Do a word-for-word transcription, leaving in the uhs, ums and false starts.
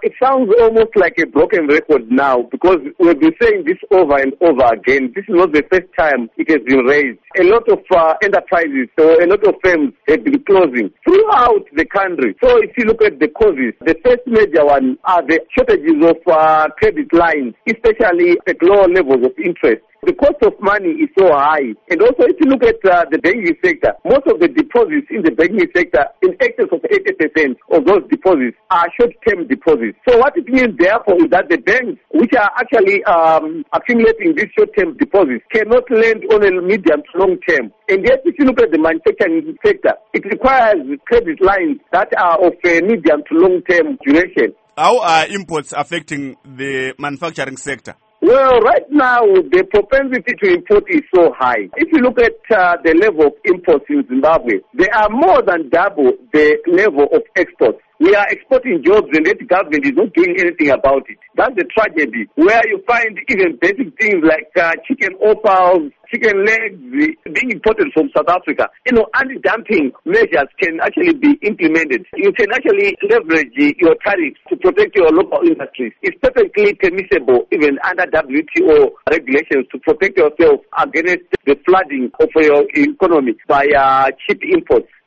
it sounds almost like a broken record now because we've been saying this over and over again. This is not the first time it has been raised. A lot of uh, enterprises, so a lot of firms have been closing throughout the country. So if you look at the causes, the first major one are the shortages of uh, credit lines, especially at lower levels of interest. The cost of money is so high. And also if you look at uh, the banking sector, most of the deposits in the banking sector, in excess of eighty percent of those deposits are short-term deposits. So what it means therefore is that the banks which are actually um, accumulating these short-term deposits cannot lend on a medium to long term. And yet if you look at the manufacturing sector, it requires credit lines that are of a medium to long term duration. How are imports affecting the manufacturing sector? Well, right now, the propensity to import is so high. If you look at uh, the level of imports in Zimbabwe, they are more than double the level of exports. We are exporting jobs and the government is not doing anything about it. That's the tragedy, where you find even basic things like uh, chicken offals, chicken legs being imported from South Africa. You know, anti-dumping measures can actually be implemented. You can actually leverage your tariffs to protect your local industries. It's perfectly permissible, even under W T O regulations, to protect yourself against the flooding of your economy by uh, cheap imports.